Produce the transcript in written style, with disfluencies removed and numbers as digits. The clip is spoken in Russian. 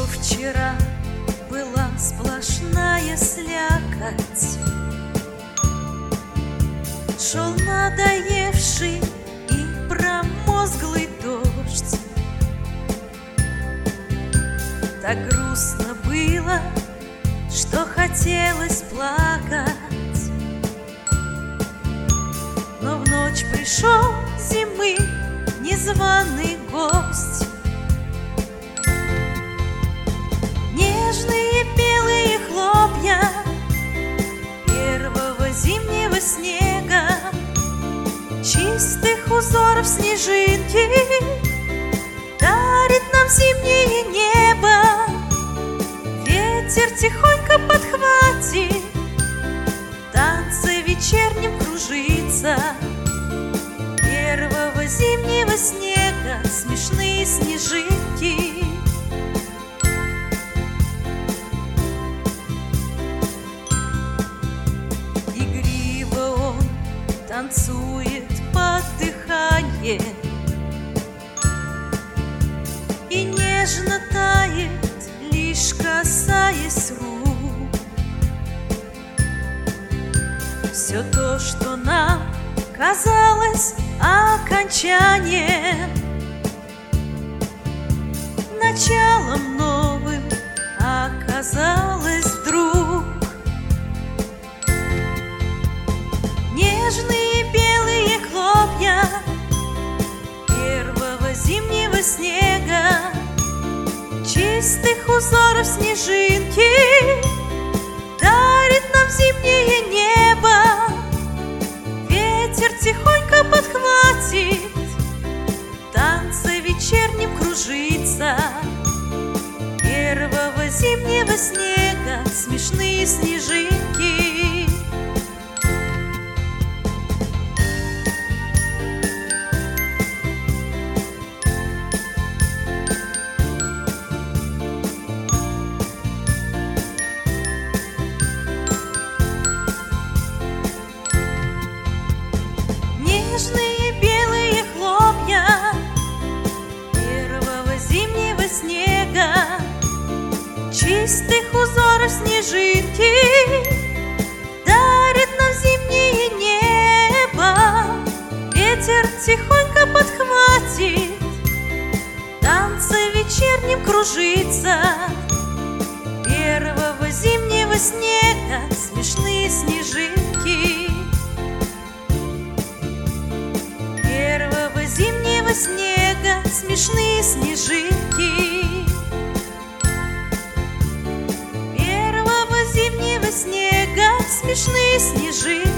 вчера была сплошная слякоть, шел надоевший и промозглый дождь. Так грустно было, что хотелось плакать. Но в ночь пришел зимы незваный гость. Нежные белые хлопья первого зимнего снега, чистых узоров снежинки дарит нам зимнее небо. Ветер тихонько подхватит, танцы вечерним кружится. Первого зимнего снега смешные снежинки. Игриво он танцует под дыхание и нежно тает, лишь касаясь рук. Все то, что нам казалось окончанием, началом новым оказалось вдруг. Нежные белые хлопья первого зимнего снега, чистых узоров снежинки дарит нам зимнее небо. Ветер тихонько подхватит, танцы вечерним кружится. Первого зимнего снега смешные снежинки. Нежные белые хлопья первого зимнего снега, чистых узоров снежинки дарит нам зимнее небо. Ветер тихонько подхватит, танцы вечерним кружится. Первого зимнего снега смешные снежинки. Первого зимнего снега смешные снежинки. Первого зимнего снега смешные снежинки.